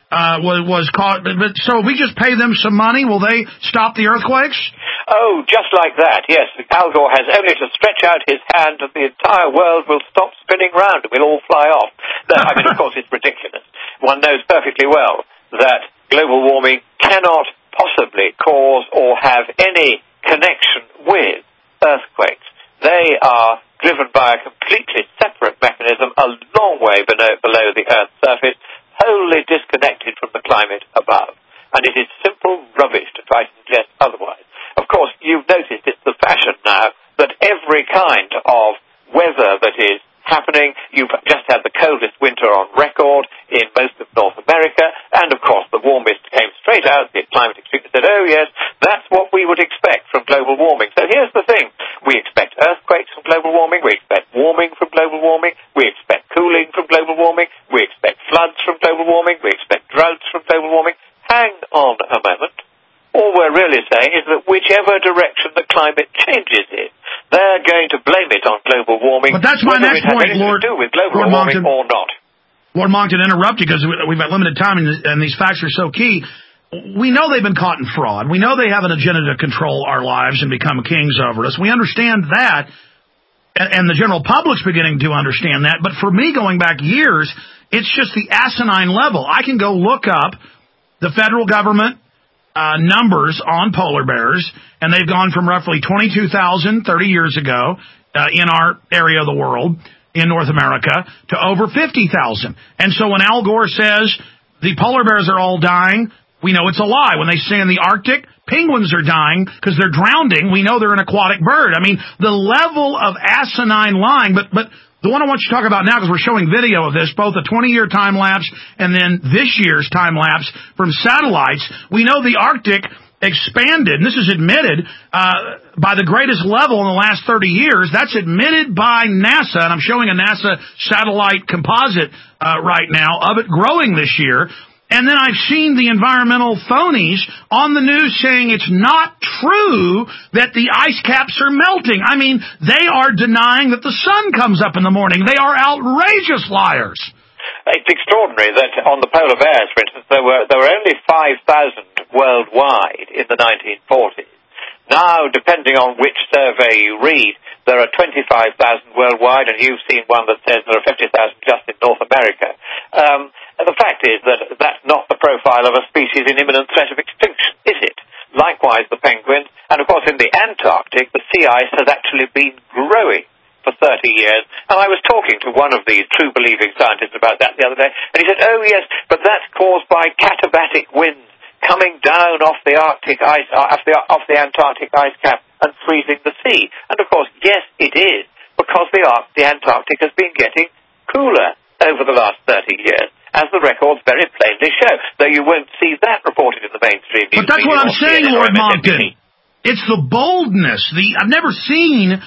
uh, was, was caught. But so if we just pay them some money, will they stop the earthquakes? Oh, just like that, yes. Al Gore has only to stretch out his hand and the entire world will stop spinning round and we'll all fly off. No, I mean, of course, it's ridiculous. One knows perfectly well that global warming cannot possibly cause or have any connection with earthquakes. They are driven by a completely separate mechanism a long way below, below the Earth's surface, wholly disconnected from the climate above. And it is simple rubbish to try to suggest otherwise. Of course, you've noticed it's the fashion now that every kind of weather that is happening, you've just had the coldest winter on record in most of North America, and of course the warmest came straight out, the climate extreme said, oh yes, that's what we would expect from global warming. So here's the thing, we expect earthquakes from global warming, we expect warming from global warming, we expect cooling from global warming, we expect floods from global warming, we expect droughts from global warming. Hang on a moment. All we're really saying is that whichever direction the climate changes in, they're going to blame it on global warming. But that's my next point, Lord, to do with global Lord warming Monckton, or not. Lord Monckton, interrupt you because we've got limited time and, and these facts are so key. We know they've been caught in fraud. We know they have an agenda to control our lives and become kings over us. We understand that, and, and the general public's beginning to understand that. But for me, going back years, it's just the asinine level. I can go look up the federal government Uh, numbers on polar bears, and they've gone from roughly twenty-two thousand thirty years ago uh, in our area of the world, in North America, to over fifty thousand. And so when Al Gore says the polar bears are all dying, we know it's a lie. When they say in the Arctic, penguins are dying because they're drowning, we know they're an aquatic bird. I mean, the level of asinine lying, but but the one I want you to talk about now, because we're showing video of this, both a twenty-year time-lapse and then this year's time-lapse from satellites. We know the Arctic expanded, and this is admitted, uh, by the greatest level in the last thirty years. That's admitted by NASA, and I'm showing a NASA satellite composite uh, right now of it growing this year. And then I've seen the environmental phonies on the news saying it's not true that the ice caps are melting. I mean, they are denying that the sun comes up in the morning. They are outrageous liars. It's extraordinary that on the polar bears, for instance, there were there were only five thousand worldwide in the nineteen forties. Now, depending on which survey you read, there are twenty-five thousand worldwide, and you've seen one that says there are fifty thousand just in North America. Um, the fact is that that's not the profile of a species in imminent threat of extinction, is it? Likewise, the penguins, and of course in the Antarctic, the sea ice has actually been growing for thirty years. And I was talking to one of these true-believing scientists about that the other day, and he said, oh yes, but that's caused by katabatic winds coming down off the Arctic ice, off the, off the Antarctic ice cap and freezing the sea. And of course, yes, it is, because the, Arc, the Antarctic has been getting cooler over the last thirty years, as the records very plainly show, though you won't see that reported in the mainstream news. But that's what I'm saying, Lord Monckton. It's the boldness. The I've never seen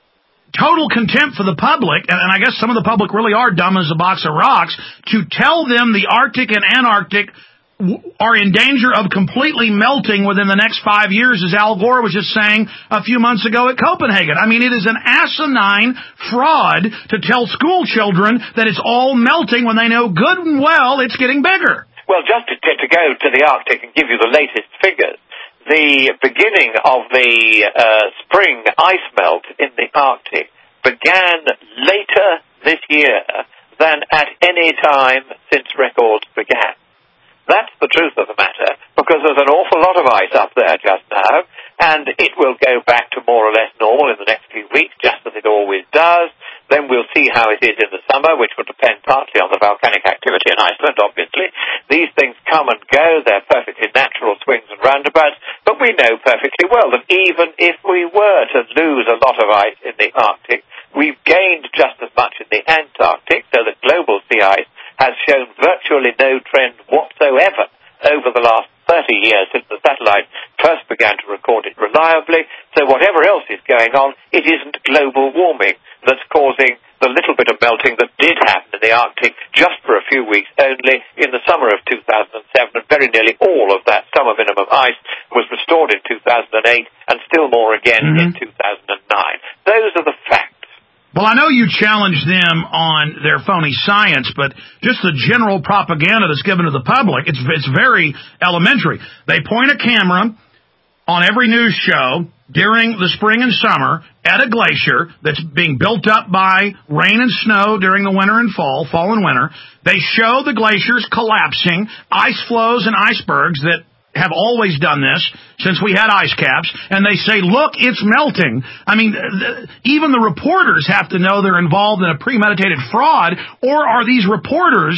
total contempt for the public, and, and I guess some of the public really are dumb as a box of rocks, to tell them the Arctic and Antarctic are in danger of completely melting within the next five years, as Al Gore was just saying a few months ago at Copenhagen. I mean, it is an asinine fraud to tell school children that it's all melting when they know good and well it's getting bigger. Well, just to, to go to the Arctic and give you the latest figures, the beginning of the uh, spring ice melt in the Arctic began later this year than at any time since records began. That's the truth of the matter, because there's an awful lot of ice up there just now, and it will go back to more or less normal in the next few weeks, just as it always does. Then we'll see how it is in the summer, which will depend partly on the volcanic activity in Iceland, obviously. These things come and go. They're perfectly natural swings and roundabouts, but we know perfectly well that even if we were to lose a lot of ice in the Arctic, we've gained just as much in the Antarctic, so that global sea ice has shown virtually no trend whatsoever over the last thirty years since the satellite first began to record it reliably. So whatever else is going on, it isn't global warming that's causing the little bit of melting that did happen in the Arctic just for a few weeks only in the summer of two thousand seven, and very nearly all of that summer minimum ice was restored in two thousand eight, and still more again mm-hmm. in two thousand nine. Those are the facts. Well, I know you challenged them on their phony science, but just the general propaganda that's given to the public, it's it's very elementary. They point a camera on every news show during the spring and summer at a glacier that's being built up by rain and snow during the winter and fall, fall and winter. They show the glaciers collapsing, ice flows and icebergs that have always done this since we had ice caps, and they say, look, it's melting. I mean, th- even the reporters have to know they're involved in a premeditated fraud, or are these reporters,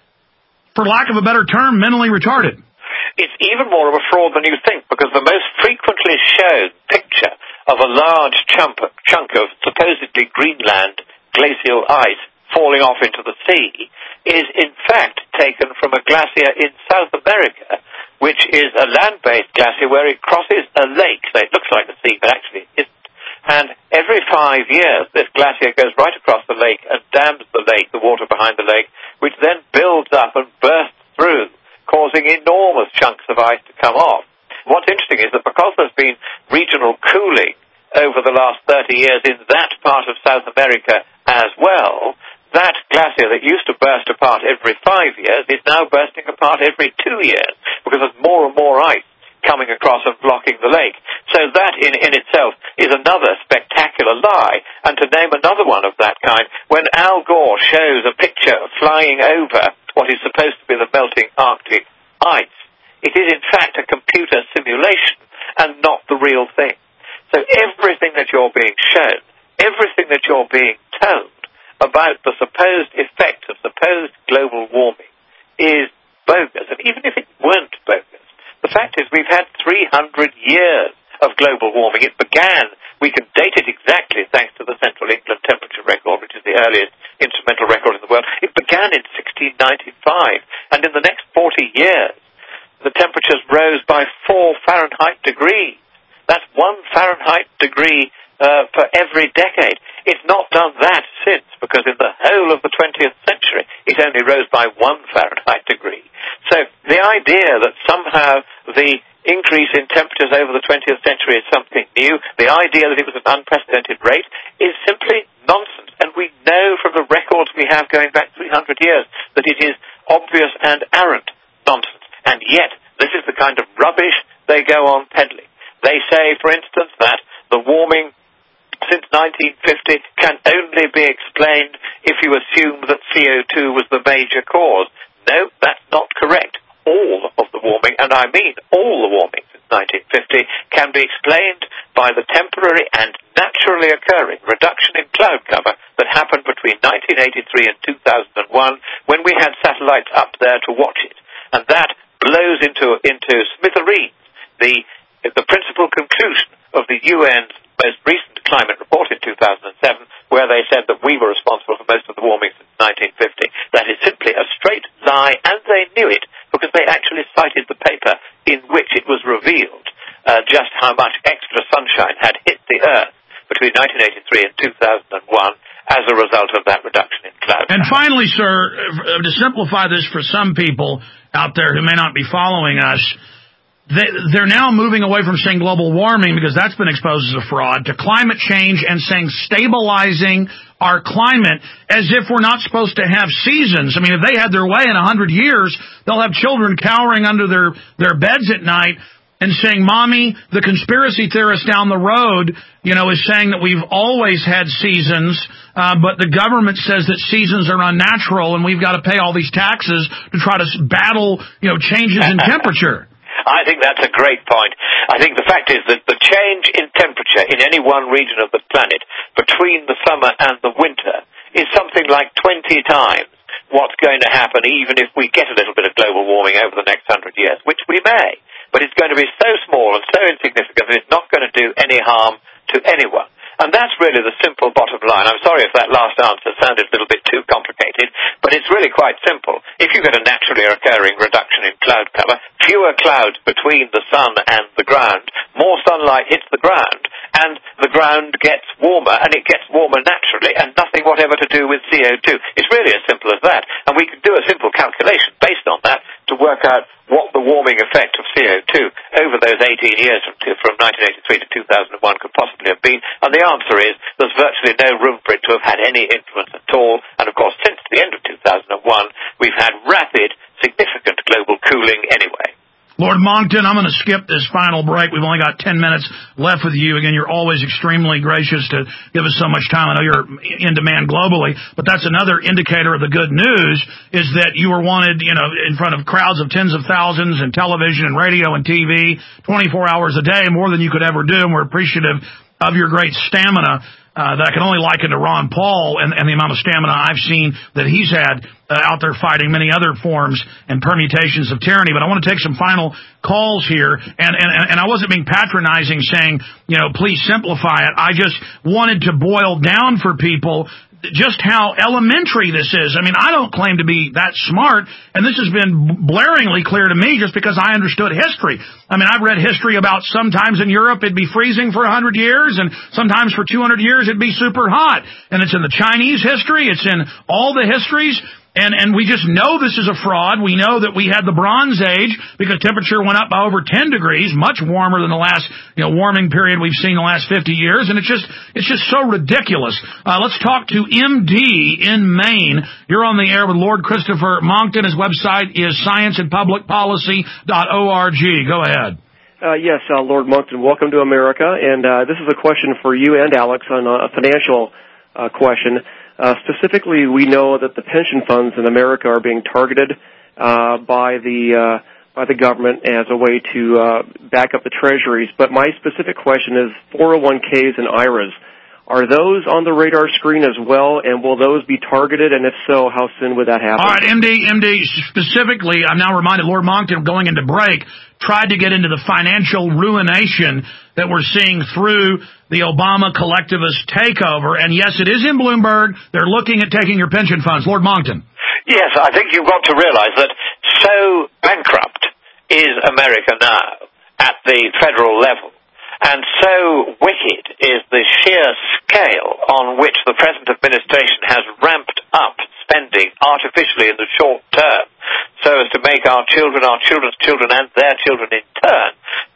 for lack of a better term, mentally retarded? It's even more of a fraud than you think, because the most frequently shown picture of a large chunk, chunk of supposedly Greenland glacial ice falling off into the sea is in fact taken from a glacier in South America, which is a land-based glacier where it crosses a lake. So it looks like the sea, but actually it isn't. And every five years, this glacier goes right across the lake and dams the lake, the water behind the lake, which then builds up and bursts through, causing enormous chunks of ice to come off. What's interesting is that because there's been regional cooling over the last thirty years in that part of South America as well, that glacier that used to burst apart every five years is now bursting apart every two years because there's more and more ice coming across and blocking the lake. So that in, in itself is another spectacular lie. And to name another one of that kind, when Al Gore shows a picture flying over what is supposed to be the melting Arctic ice, it is in fact a computer simulation and not the real thing. So everything that you're being shown, everything that you're being told about the supposed effect of supposed global warming is bogus. And even if it weren't bogus, the fact is we've had three hundred years of global warming. It began, we can date it exactly thanks to the Central England Temperature Record, which is the earliest instrumental record in the world. It began in sixteen ninety-five, and in the next forty years, the temperatures rose by four Fahrenheit degrees. That's one Fahrenheit degree uh, for every decade. It's not done that since, because in the whole of the twentieth century, it only rose by one Fahrenheit degree. So the idea that somehow the increase in temperatures over the twentieth century is something new, the idea that it was an unprecedented rate, is simply nonsense. And we know from the records we have going back three hundred years that it is obvious and arrant nonsense. And yet, this is the kind of rubbish they go on peddling. They say, for instance, that the warming since nineteen fifty can only be explained if you assume that C O two was the major cause. No, that's not correct. All of the warming, and I mean all the warming since nineteen fifty, can be explained by the temporary and naturally occurring reduction in cloud cover that happened between nineteen eighty-three and two thousand one when we had satellites up there to watch it. And that blows into, into smithereens the, the principal conclusion of the U N's most recent climate report in two thousand seven, where they said that we were responsible for most of the warming since nineteen fifty. That is simply a straight lie, and they knew it, because they actually cited the paper in which it was revealed uh, just how much extra sunshine had hit the Earth between nineteen eighty-three and two thousand one as a result of that reduction in cloud. And finally, sir, to simplify this for some people out there who may not be following us, they're now moving away from saying global warming, because that's been exposed as a fraud, to climate change and saying stabilizing our climate, as if we're not supposed to have seasons. I mean, if they had their way in a hundred years, they'll have children cowering under their, their beds at night and saying, Mommy, the conspiracy theorist down the road, you know, is saying that we've always had seasons, uh, but the government says that seasons are unnatural and we've got to pay all these taxes to try to battle, you know, changes in temperature. I think that's a great point. I think the fact is that the change in temperature in any one region of the planet between the summer and the winter is something like twenty times what's going to happen even if we get a little bit of global warming over the next hundred years, which we may. But it's going to be so small and so insignificant that it's not going to do any harm to anyone. And that's really the simple bottom line. I'm sorry if that last answer sounded a little bit too complicated, but it's really quite simple. If you get a naturally occurring reduction in cloud cover, fewer clouds between the sun and the ground, more sunlight hits the ground, and the ground gets warmer, and it gets warmer naturally, and nothing whatever to do with C O two. It's really as simple as that. And we can do a simple calculation based on that to work out what the warming effect of C O two over those eighteen years from, from nineteen eighty-three to two thousand one could possibly have been? And the answer is there's virtually no room for it to have had any influence at all. And of course, since the end of two thousand one, we've had rapid, significant global cooling anyway. Lord Monckton, I'm going to skip this final break. We've only got ten minutes left with you. Again, you're always extremely gracious to give us so much time. I know you're in demand globally, but that's another indicator of the good news is that you were wanted, you know, in front of crowds of tens of thousands in television and radio and T V twenty-four hours a day, more than you could ever do. And we're appreciative of your great stamina. Uh, that I can only liken to Ron Paul and, and the amount of stamina I've seen that he's had uh, out there fighting many other forms and permutations of tyranny. But I want to take some final calls here, and, and, and I wasn't being patronizing saying, you know, please simplify it. I just wanted to boil down for people just how elementary this is. I mean, I don't claim to be that smart, and this has been blaringly clear to me just because I understood history. I mean, I've read history about sometimes in Europe it'd be freezing for one hundred years, and sometimes for two hundred years it'd be super hot. And it's in the Chinese history, it's in all the histories. And, and we just know this is a fraud. We know that we had the Bronze Age because temperature went up by over ten degrees, much warmer than the last, you know, warming period we've seen the last fifty years. And it's just, it's just so ridiculous. Uh, let's talk to M D in Maine. You're on the air with Lord Christopher Monckton. His website is science and public policy dot org. Go ahead. Uh, yes, uh, Lord Monckton, welcome to America. And uh, this is a question for you and Alex on a financial uh, question. Uh, specifically, we know that the pension funds in America are being targeted uh, by the uh, by the government as a way to uh, back up the treasuries. But my specific question is four oh one k's and I R As. Are those on the radar screen as well, and will those be targeted? And if so, how soon would that happen? All right, M D, M D, specifically, I'm now reminded Lord Monckton, going into break, tried to get into the financial ruination that we're seeing through the Obama collectivist takeover. And yes, it is in Bloomberg. They're looking at taking your pension funds. Lord Monckton. Yes, I think you've got to realize that so bankrupt is America now at the federal level. And so wicked is the sheer scale on which the present administration has ramped up spending artificially in the short term so as to make our children, our children's children, and their children in turn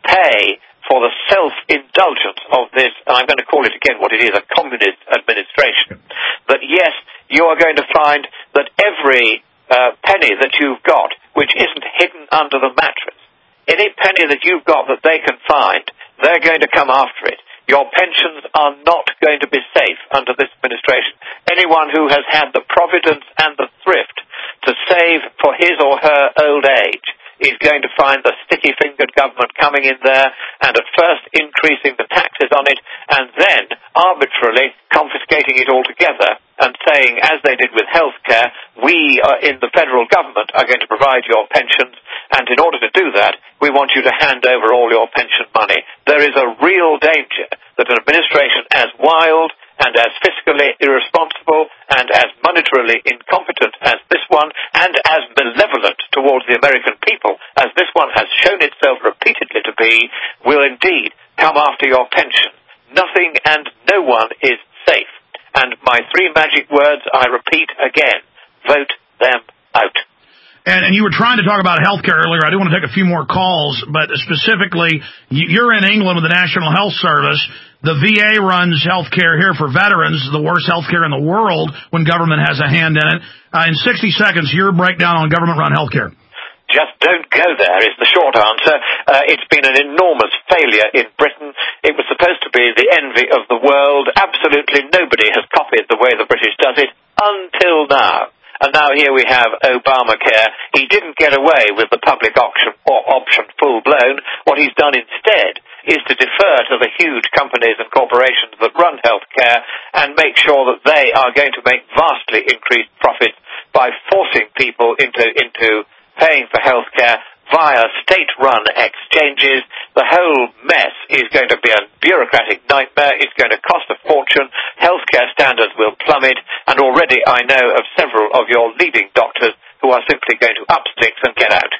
pay for the self-indulgence of this, and I'm going to call it again what it is, a communist administration. That yes, you are going to find that every uh, penny that you've got, which isn't hidden under the mattress, any penny that you've got that they can find, they're going to come after it. Your pensions are not going to be safe under this administration. Anyone who has had the providence and the thrift to save for his or her old age is going to find the sticky-fingered government coming in there and at first increasing the taxes on it and then arbitrarily confiscating it altogether and saying, as they did with health care, we uh, in the federal government are going to provide your pensions, and in order to do that, we want you to hand over all your pension money. There is a real danger that an administration as wild and as fiscally irresponsible and as monetarily incompetent as this one and as malevolent towards the American people as this one has shown itself repeatedly to be will indeed come after your pension. Nothing and no one is safe. And my three magic words, I repeat again, vote them out. And, and you were trying to talk about health care earlier. I do want to take a few more calls, but specifically, you're in England with the National Health Service. The V A runs health care here for veterans, the worst health care in the world when government has a hand in it. Uh, in sixty seconds, your breakdown on government-run health care. Just don't go there is the short answer. Uh, it's been an enormous failure in Britain. It was supposed to be the envy of the world. Absolutely nobody has copied the way the British does it until now. And now here we have Obamacare. He didn't get away with the public option, or option full-blown. What he's done instead is to defer to the huge companies and corporations that run healthcare and make sure that they are going to make vastly increased profits by forcing people into into paying for healthcare via state-run exchanges. The whole mess is going to be a bureaucratic nightmare. It's going to cost a fortune. Healthcare standards will plummet. And already I know of several of your leading doctors who are simply going to up sticks and get out.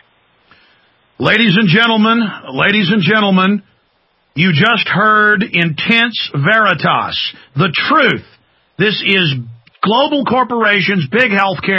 Ladies and gentlemen, ladies and gentlemen, you just heard Intense Veritas, the truth. This is global corporations, big healthcare,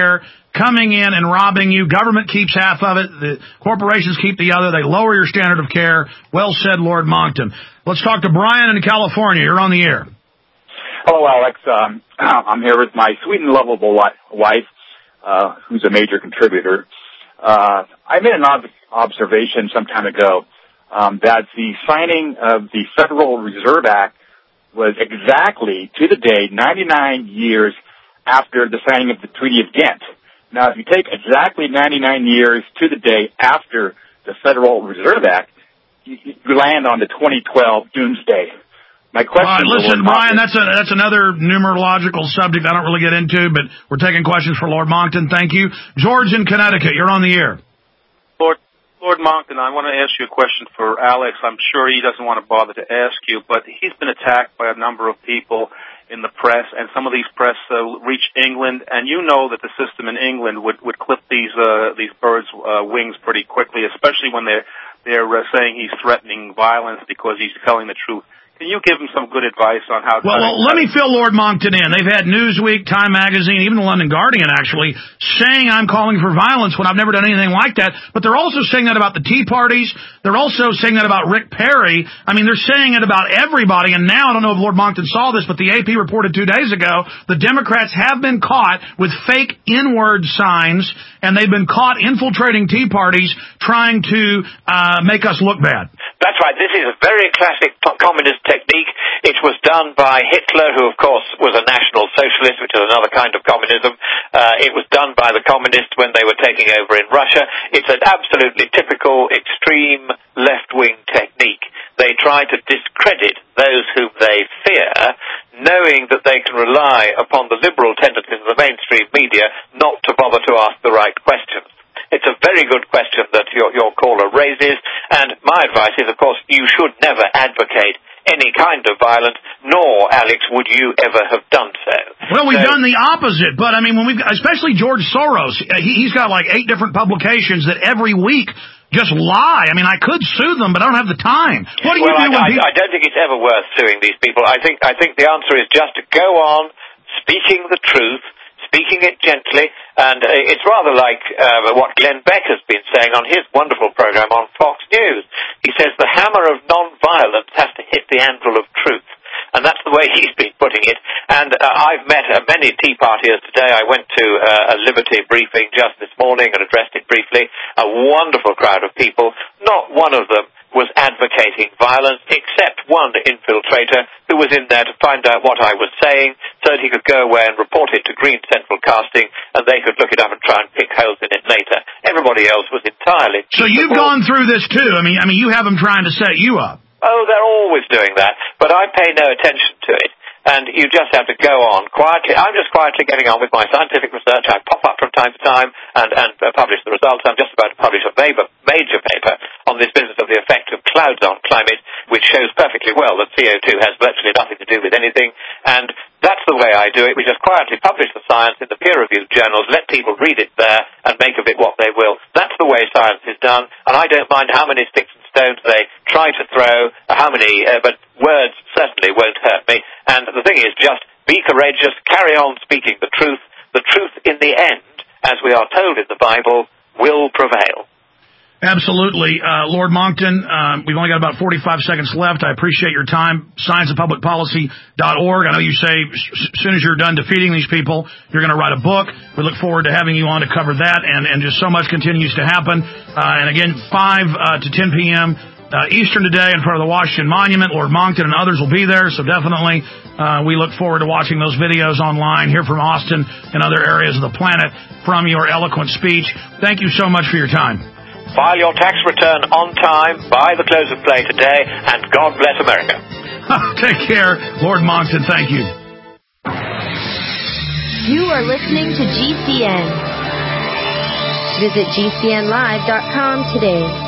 coming in and robbing you. Government keeps half of it. The corporations keep the other. They lower your standard of care. Well said, Lord Monckton. Let's talk to Brian in California. You're on the air. Hello, Alex. Um, I'm here with my sweet and lovable wife, uh, who's a major contributor. Uh, I made an ob- observation some time ago um, that the signing of the Federal Reserve Act was exactly, to the day, ninety-nine years after the signing of the Treaty of Ghent. Now, if you take exactly ninety-nine years to the day after the Federal Reserve Act, you, you land on the twenty twelve doomsday. My question. All right, listen, Brian, that's a, that's another numerological subject I don't really get into, but we're taking questions for Lord Monckton. Thank you. George in Connecticut, you're on the air. Lord, Lord Monckton, I want to ask you a question for Alex. I'm sure he doesn't want to bother to ask you, but he's been attacked by a number of people in the press, and some of these press uh, reach England, and you know that the system in England would, would clip these uh, these birds' uh, wings pretty quickly, especially when they're, they're uh, saying he's threatening violence because he's telling the truth. Can you give him some good advice on how to... Well, well let me fill Lord Monckton in. They've had Newsweek, Time Magazine, even the London Guardian, actually, saying I'm calling for violence when I've never done anything like that. But they're also saying that about the Tea Parties. They're also saying that about Rick Perry. I mean, they're saying it about everybody. And now, I don't know if Lord Monckton saw this, but the A P reported two days ago, the Democrats have been caught with fake N-word signs, and they've been caught infiltrating Tea Parties trying to uh, make us look bad. That's right. This is a very classic communist technique. It was done by Hitler, who, of course, was a National Socialist, which is another kind of communism. Uh, it was done by the communists when they were taking over in Russia. It's an absolutely typical extreme left-wing technique. They try to discredit those whom they fear, knowing that they can rely upon the liberal tendencies of the mainstream media not to bother to ask the right questions. It's a very good question that your, your caller raises, and my advice is, of course, you should never advocate any kind of violence, nor, Alex, would you ever have done so. Well, we've so, done the opposite, but I mean, when we've, especially George Soros, he, he's got like eight different publications that every week just lie. I mean, I could sue them, but I don't have the time. What do you well, do I, when I, people... I don't think it's ever worth suing these people. I think, I think the answer is just to go on speaking the truth, speaking it gently, and uh, it's rather like uh, what Glenn Beck has been saying on his wonderful program on Fox News. He says the hammer of non-violence has to hit the anvil of truth, and that's the way he's been putting it. And uh, I've met uh, many Tea Partiers today. I went to uh, a Liberty briefing just this morning and addressed it briefly. A wonderful crowd of people. Not one of them was advocating violence, except one infiltrator who was in there to find out what I was saying so that he could go away and report it to Green Central Casting, and they could look it up and try and pick holes in it later. Everybody else was entirely... So you've gone through this too. I mean, I mean, you have them trying to set you up. Oh, they're always doing that, but I pay no attention to it. And you just have to go on quietly. I'm just quietly getting on with my scientific research. I pop up from time to time and, and uh, publish the results. I'm just about to publish a major, major paper on this business of the effect of clouds on climate, which shows perfectly well that C O two has virtually nothing to do with anything. And that's the way I do it. We just quietly publish the science in the peer-reviewed journals, let people read it there, and make of it what they will. That's the way science is done, and I don't mind how many sticks and stones they try to throw, how many, uh, but words certainly won't hurt me. And the thing is, just be courageous, carry on speaking the truth. The truth in the end, as we are told in the Bible, will prevail. Absolutely. Uh, Lord Monckton, uh, we've only got about forty-five seconds left. I appreciate your time. science of public policy dot org. I know you say as soon as you're done defeating these people, you're going to write a book. We look forward to having you on to cover that, and, and just so much continues to happen. Uh, and again, five uh, to ten p.m. Uh, Eastern today in front of the Washington Monument. Lord Monckton and others will be there, so definitely uh, we look forward to watching those videos online, hear from Austin and other areas of the planet from your eloquent speech. Thank you so much for your time. File your tax return on time by the close of play today, and God bless America. Take care, Lord Monckton. Thank you. You are listening to G C N. Visit G C N live dot com today.